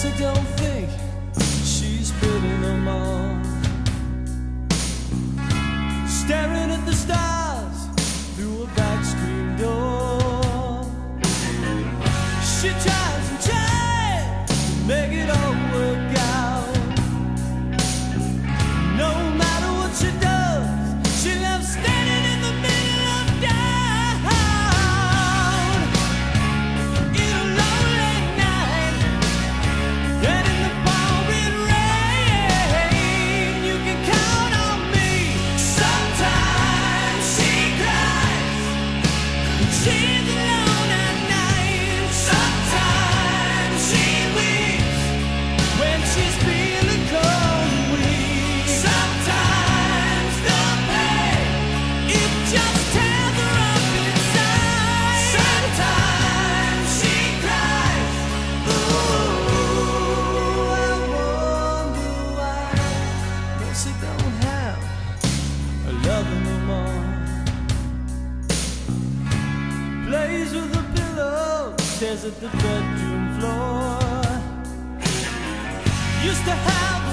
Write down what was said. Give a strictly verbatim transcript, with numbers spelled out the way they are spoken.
Mercy don't think she's pretty no more. Staring at the stars through a back screen door. She tries and tries to make it all work out. No matter what she does, she loves standing in the middle of town. In a lonely night and in the pouring rain, you can count on me. Sometimes she cries, she's alone at night. Sometimes she weeps when she's feeling cold and weak. Sometimes the pain, it just tears her up inside. Sometimes she cries. Ooh, I wonder why Mercy don't have a lover no more. Plays with the pillow, stares at the bedroom floor. Used to have